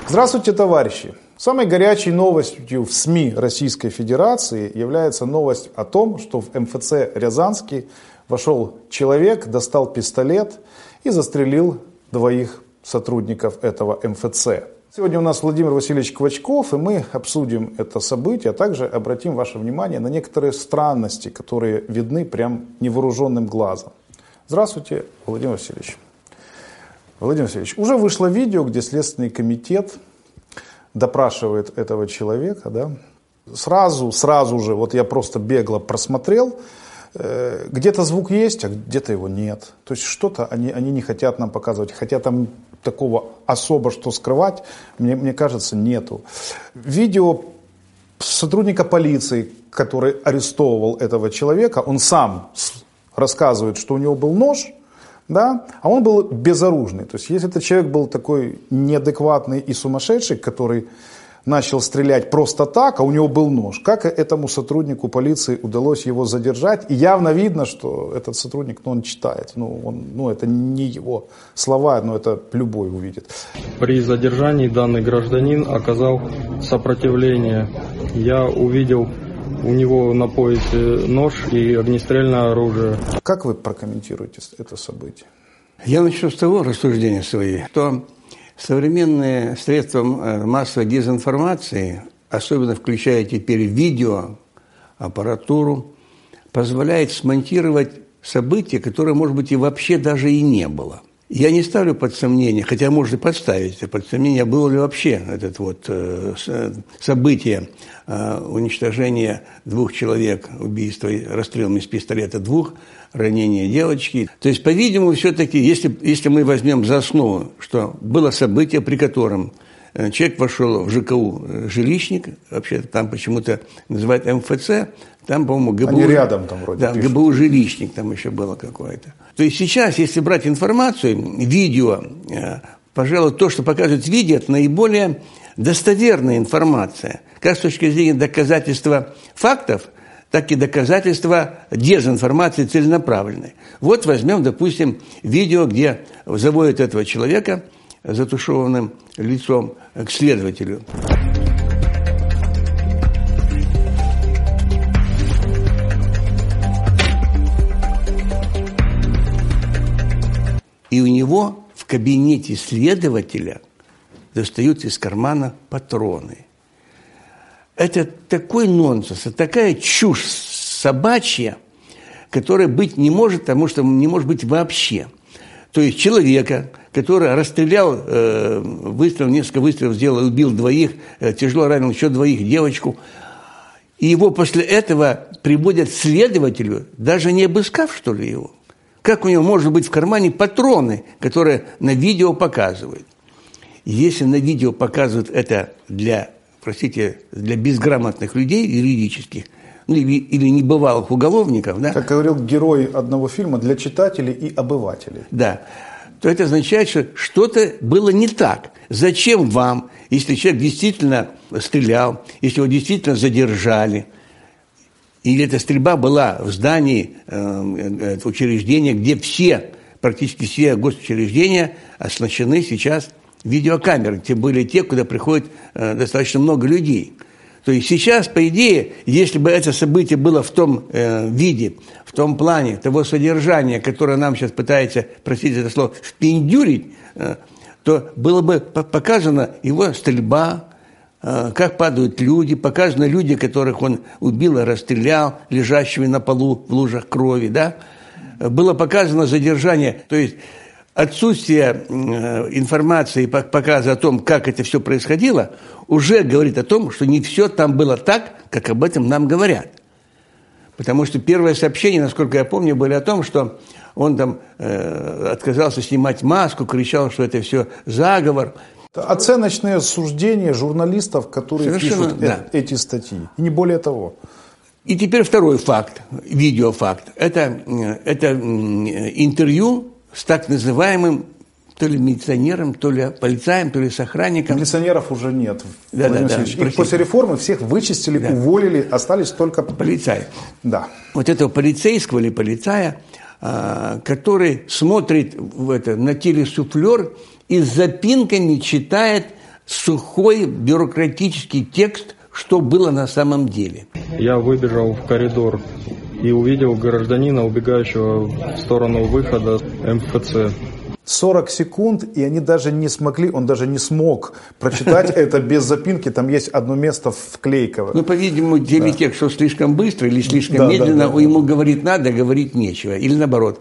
Здравствуйте, товарищи! Самой горячей новостью в СМИ Российской Федерации является новость о том, что в МФЦ Рязанский вошел человек, достал пистолет и застрелил двоих сотрудников этого МФЦ. Сегодня у нас Владимир Васильевич Квачков, и мы обсудим это событие, а также обратим ваше внимание на некоторые странности, которые видны прям невооруженным глазом. Здравствуйте, Владимир Васильевич. Владимир Васильевич, уже вышло видео, где Следственный комитет допрашивает этого человека, да? Сразу же, вот я просто бегло просмотрел, где-то звук есть, а где-то его нет. То есть что-то они не хотят нам показывать, хотя там такого особо что скрывать, мне кажется, нету. Видео сотрудника полиции, который арестовывал этого человека, он сам рассказывает, что у него был нож, да, а он был безоружный. То есть если этот человек был такой неадекватный и сумасшедший, который начал стрелять просто так, а у него был нож, как этому сотруднику полиции удалось его задержать? И явно видно, что этот сотрудник, он читает. Это не его слова, но это любой увидит. При задержании данный гражданин оказал сопротивление. Я увидел у него на поясе нож и огнестрельное оружие. Как вы прокомментируете это событие? Я начну с того рассуждения своего, что современные средства массовой дезинформации, особенно включая теперь видеоаппаратуру, позволяет смонтировать события, которые, может быть, и вообще даже и не было. Я не ставлю под сомнение, хотя можно и подставить под сомнение, было ли вообще это событие уничтожения двух человек, убийства расстрелом из пистолета двух, ранения девочки. То есть, по-видимому, все-таки, если мы возьмем за основу, что было событие, при котором человек вошел в ЖКУ «Жилищник», вообще там почему-то называют МФЦ, там, по-моему, ГБУ... Они рядом там вроде пишут. ГБУ «Жилищник» там еще было какое-то. То есть сейчас, если брать информацию, видео, пожалуй, то, что показывает видео, это наиболее достоверная информация. Как с точки зрения доказательства фактов, так и доказательства дезинформации целенаправленной. Вот возьмем, допустим, видео, где заводят этого человека затушеванным лицом к следователю. И у него в кабинете следователя достают из кармана патроны. Это такой нонсенс, такая чушь собачья, которая быть не может, потому что не может быть вообще. То есть человека, который расстрелял, несколько выстрелов сделал, убил двоих, тяжело ранил еще двоих, девочку, и его после этого приводят к следователю, даже не обыскав, что ли, его. Как у него может быть в кармане патроны, которые на видео показывают? Если на видео показывают это для безграмотных людей юридических, или небывалых уголовников, да? Как говорил герой одного фильма, для читателей и обывателей. Да. То это означает, что что-то было не так. Зачем вам, если человек действительно стрелял, если его действительно задержали, или эта стрельба была в здании учреждения, где практически все госучреждения оснащены сейчас видеокамерой, тем более те, куда приходит достаточно много людей. То есть сейчас, по идее, если бы это событие было в том виде, в том плане того содержания, которое нам сейчас пытается, простите это слово, впендюрить, то было бы показана его стрельба, как падают люди, показаны люди, которых он убил и расстрелял, лежащими на полу в лужах крови, да? Было показано задержание, то есть отсутствие информации, показа о том, как это все происходило, уже говорит о том, что не все там было так, как об этом нам говорят. Потому что первые сообщения, насколько я помню, были о том, что он там отказался снимать маску, кричал, что это все заговор. Оценочные суждения журналистов, которые совершенно, пишут да. Эти статьи. И не более того. И теперь второй факт, видеофакт. Это интервью с так называемым то ли милиционером, то ли полицаем, то ли с охранником. Милиционеров уже нет. Да. Их после реформы всех вычистили, уволили, остались только... Полицаи. Да. Вот этого полицейского или полицая, который смотрит на телесуфлер и с запинками читает сухой бюрократический текст, что было на самом деле. Я выбежал в коридор и увидел гражданина, убегающего в сторону выхода МФЦ. 40 секунд, и они даже не смогли, он даже не смог прочитать это без запинки. Там есть одно место вклейковое. Ну, по-видимому, телетекст, что слишком быстро или слишком медленно, ему говорить надо, говорить нечего. Или наоборот.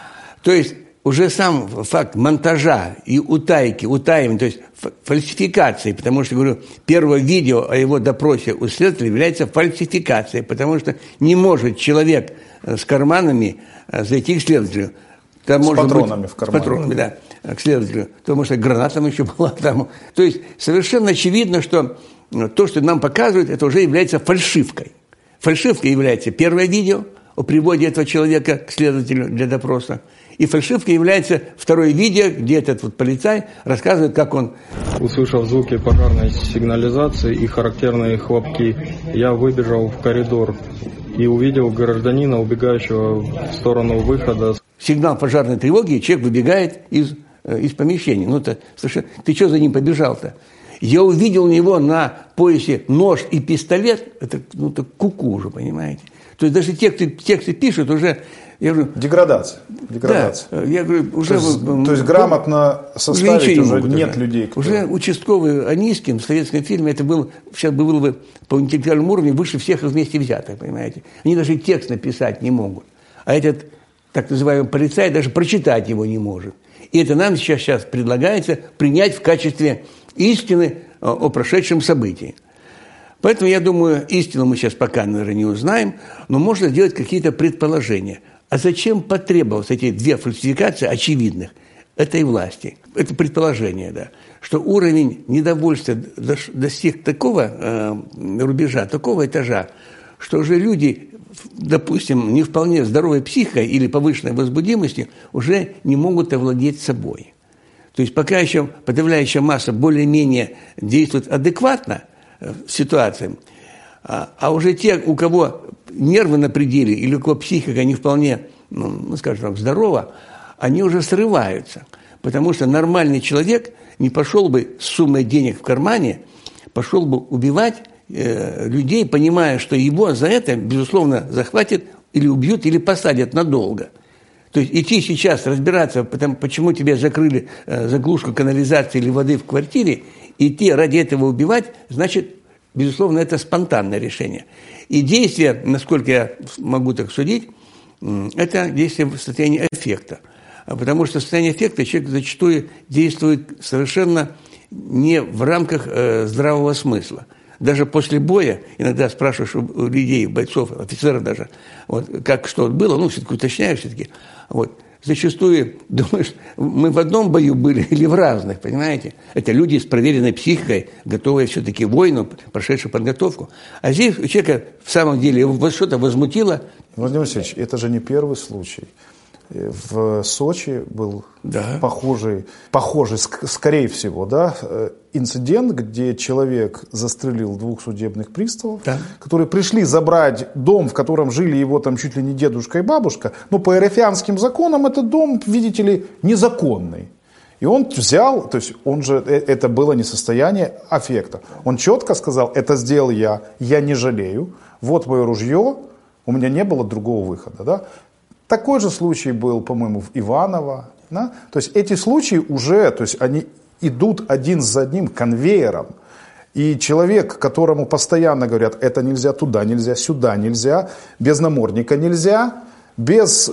То есть уже сам факт монтажа и утаивания, то есть фальсификации, потому что, говорю, первое видео о его допросе у следователя является фальсификацией, потому что не может человек с карманами зайти к следователю. Там, с патронами в кармане. С патронами, да, к следователю. Потому что граната там еще была там. То есть совершенно очевидно, что то, что нам показывают, это уже является фальшивкой. Фальшивкой является первое видео о приводе этого человека к следователю для допроса. И фальшивкой является второе видео, где этот вот полицай рассказывает, как он... Услышав звуки пожарной сигнализации и характерные хлопки, я выбежал в коридор и увидел гражданина, убегающего в сторону выхода. Сигнал пожарной тревоги, человек выбегает из помещения. Ну, это совершенно... Ты что за ним побежал-то? Я увидел у него на поясе нож и пистолет. Это, ну, это куку уже, понимаете? То есть даже те, кто тексты пишут, уже... Я говорю, Деградация. Да, я говорю, уже... То есть грамотно составить уже нет людей. Кто... Уже участковый Анискин в советском фильме, это был, сейчас было бы по интеллектуальному уровню выше всех вместе взятых, понимаете? Они даже текст написать не могут. А этот так называемый полицай даже прочитать его не может. И это нам сейчас предлагается принять в качестве истины о прошедшем событии. Поэтому, я думаю, истину мы сейчас пока, наверное, не узнаем, но можно сделать какие-то предположения. А зачем потребовалось эти две фальсификации очевидных этой власти? Это предположение, да, что уровень недовольства достиг такого рубежа, такого этажа, что уже люди, допустим, не вполне здоровой психикой или повышенной возбудимостью уже не могут овладеть собой. То есть пока еще подавляющая масса более-менее действует адекватно ситуациям, а уже те, у кого нервы на пределе или у кого психика не вполне, ну, скажем так, здорова, они уже срываются. Потому что нормальный человек не пошел бы с суммой денег в кармане, пошел бы убивать людей, понимая, что его за это, безусловно, захватят или убьют, или посадят надолго. То есть идти сейчас разбираться, почему тебе закрыли заглушку канализации или воды в квартире, идти ради этого убивать, значит, безусловно, это спонтанное решение. И действие, насколько я могу так судить, это действие в состоянии аффекта. Потому что в состоянии аффекта человек зачастую действует совершенно не в рамках здравого смысла. Даже после боя, иногда спрашиваешь у людей, бойцов, офицеров даже, вот, как что было, ну, все-таки уточняешь, все-таки, вот, зачастую думаешь, мы в одном бою были или в разных, понимаете? Это люди с проверенной психикой, готовые все-таки к войну, прошедшие подготовку. А здесь у человека в самом деле его что-то возмутило. Владимир Васильевич, это же не первый случай. В Сочи был похожий, скорее всего, да, инцидент, где человек застрелил 2 судебных приставов, которые пришли забрать дом, в котором жили его там чуть ли не дедушка и бабушка, но по эрефянским законам этот дом, видите ли, незаконный. И он взял, то есть он же, это было не состояние аффекта. Он четко сказал, это сделал я не жалею, вот мое ружье, у меня не было другого выхода, да. Такой же случай был, по-моему, в Иваново. Да? То есть эти случаи уже, то есть они идут один за одним конвейером. И человек, которому постоянно говорят, это нельзя, туда нельзя, сюда нельзя, без намордника нельзя, без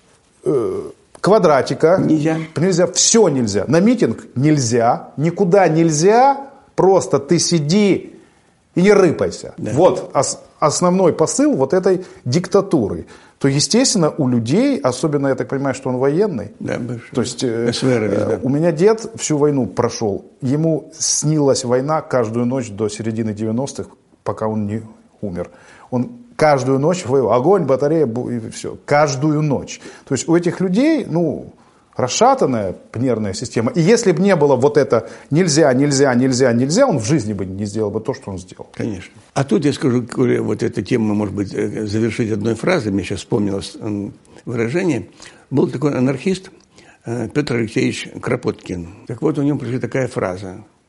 квадратика нельзя, все нельзя. На митинг нельзя, никуда нельзя, просто ты сиди и не рыпайся. Да. Вот основной посыл вот этой диктатуры. То, естественно, у людей, особенно, я так понимаю, что он военный, то есть у меня дед всю войну прошел, ему снилась война каждую ночь до середины 90-х, пока он не умер. Он каждую ночь воевал, огонь, батарея, и все, каждую ночь. То есть у этих людей, ну, расшатанная нервная система. И если бы не было вот это нельзя, он в жизни бы не сделал бы то, что он сделал. Конечно. А тут я скажу, вот эту тему, может быть, завершить одной фразой. Мне сейчас вспомнилось выражение. Был такой анархист Петр Алексеевич Кропоткин. Так вот, у него пришла такая фраза.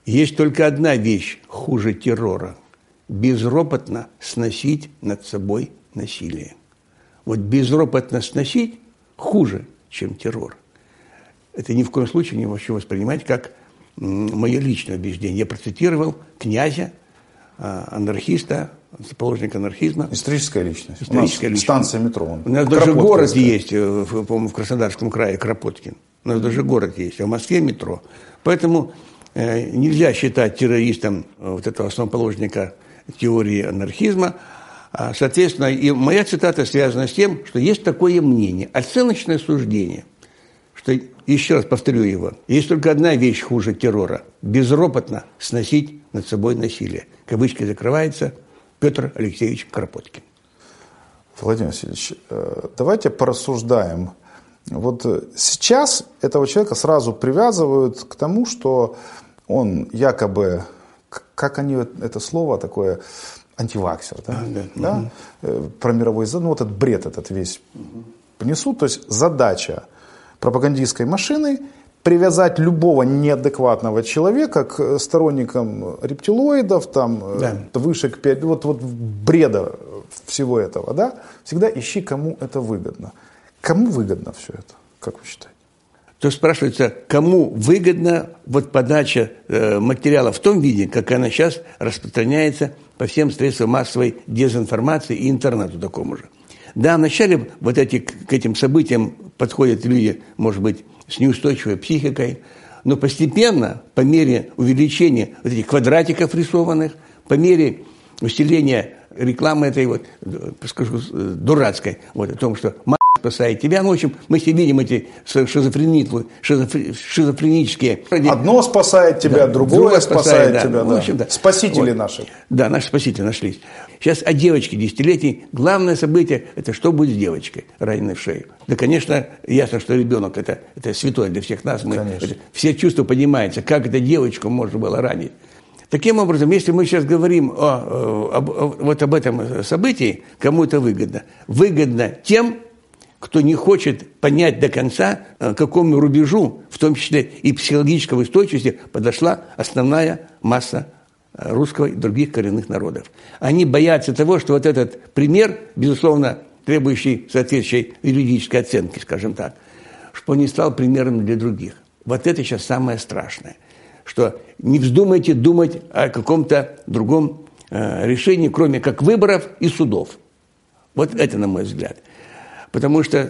Есть только одна вещь хуже террора – безропотно сносить над собой насилие. Вот безропотно сносить хуже, чем террор. Это ни в коем случае не вообще воспринимать как мое личное убеждение. Я процитировал князя, анархиста, заложника анархизма. Историческая личность. Историческая личность. Станция метро. У нас даже город есть, по-моему, в Краснодарском крае, Кропоткин. У нас даже город есть, а в Москве метро. Поэтому нельзя считать террористом вот этого основоположника теории анархизма. Соответственно, и моя цитата связана с тем, что есть такое мнение, оценочное суждение, что, еще раз повторю его, есть только одна вещь хуже террора – безропотно сносить над собой насилие. Кавычки закрывается, Петр Алексеевич Кропоткин. Владимир Васильевич, давайте порассуждаем. Вот сейчас этого человека сразу привязывают к тому, что он якобы, как они это слово такое, антиваксер, да? Про мировой язык, вот этот бред этот весь понесут. То есть задача пропагандистской машины привязать любого неадекватного человека к сторонникам рептилоидов, там, вышек 5, вот бреда всего этого, да? Всегда ищи, кому это выгодно. Кому выгодно все это, как вы считаете? То спрашивается, кому выгодна вот подача материала в том виде, как она сейчас распространяется по всем средствам массовой дезинформации и интернету такому же. Да, вначале вот к этим событиям подходят люди, может быть, с неустойчивой психикой, но постепенно, по мере увеличения вот этих квадратиков рисованных, по мере усиления рекламы этой вот, скажу, дурацкой, вот, о том, что спасает тебя. Ну, в общем, мы все видим эти шизофренические... Одно спасает тебя, другое спасает тебя. В общем, да. Спасители наши. Да, наши спасители нашлись. Сейчас о девочке 10-летней. Главное событие – это что будет с девочкой, раненой в шею. Да, конечно, ясно, что ребенок – это святое для всех нас. Все чувства поднимаются, как эту девочку можно было ранить. Таким образом, если мы сейчас говорим вот об этом событии, кому это выгодно? Выгодно тем, кто не хочет понять до конца, к какому рубежу, в том числе и психологической устойчивости, подошла основная масса русского и других коренных народов. Они боятся того, что вот этот пример, безусловно, требующий соответствующей юридической оценки, скажем так, чтобы он не стал примером для других. Вот это сейчас самое страшное, что не вздумайте думать о каком-то другом решении, кроме как выборов и судов. Вот это, на мой взгляд. Потому что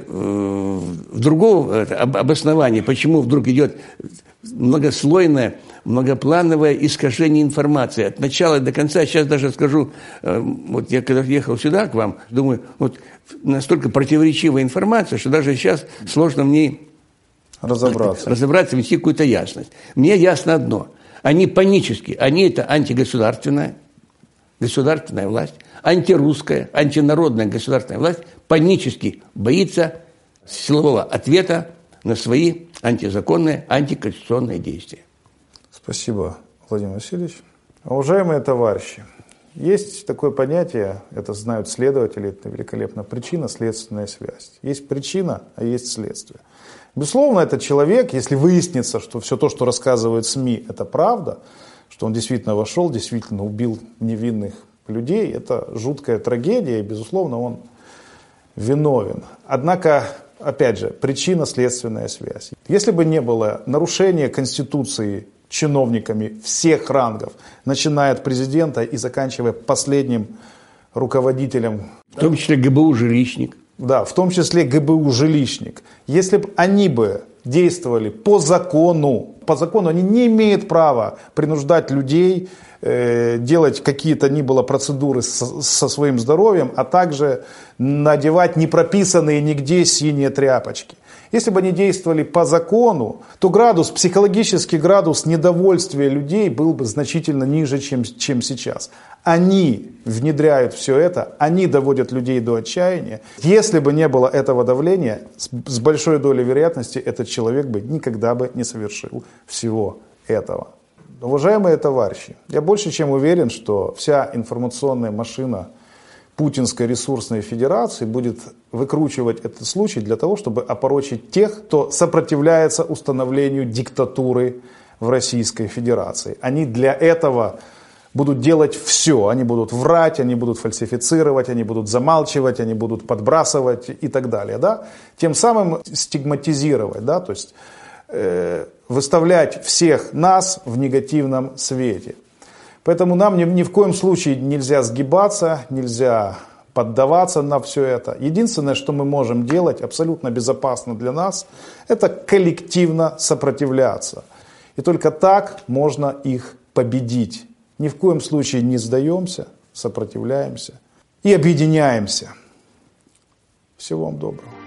другого обоснования, почему вдруг идет многослойное, многоплановое искажение информации от начала до конца. Сейчас даже скажу, вот я когда ехал сюда к вам, думаю, вот настолько противоречивая информация, что даже сейчас сложно в ней разобраться, внести какую-то ясность. Мне ясно одно. Они панически, они это антигосударственная власть, антирусская, антинародная государственная власть панически боится силового ответа на свои антизаконные, антиконституционные действия. Спасибо, Владимир Васильевич. Уважаемые товарищи, есть такое понятие, это знают следователи, это великолепно, причинно-следственная связь. Есть причина, а есть следствие. Безусловно, этот человек, если выяснится, что все то, что рассказывают СМИ, это правда, что он действительно вошел, действительно убил невинных людей, это жуткая трагедия, и, безусловно, он виновен. Однако, опять же, причинно-следственная связь. Если бы не было нарушения Конституции чиновниками всех рангов, начиная от президента и заканчивая последним руководителем... В том числе ГБУ «Жилищник». Да, в том числе ГБУ «Жилищник». Если бы они действовали по закону они не имеют права принуждать людей делать какие-то ни было процедуры со своим здоровьем, а также надевать непрописанные нигде синие тряпочки. Если бы они действовали по закону, то психологический градус недовольствия людей был бы значительно ниже, чем сейчас. Они внедряют все это, они доводят людей до отчаяния. Если бы не было этого давления, с большой долей вероятности этот человек бы никогда бы не совершил всего этого. Уважаемые товарищи, я больше чем уверен, что вся информационная машина Путинской ресурсной федерации будет выкручивать этот случай для того, чтобы опорочить тех, кто сопротивляется установлению диктатуры в Российской Федерации. Они для этого будут делать все. Они будут врать, они будут фальсифицировать, они будут замалчивать, они будут подбрасывать и так далее. Да? Тем самым стигматизировать, да? То есть выставлять всех нас в негативном свете. Поэтому нам ни в коем случае нельзя сгибаться, нельзя поддаваться на все это. Единственное, что мы можем делать абсолютно безопасно для нас, это коллективно сопротивляться. И только так можно их победить. Ни в коем случае не сдаемся, сопротивляемся и объединяемся. Всего вам доброго.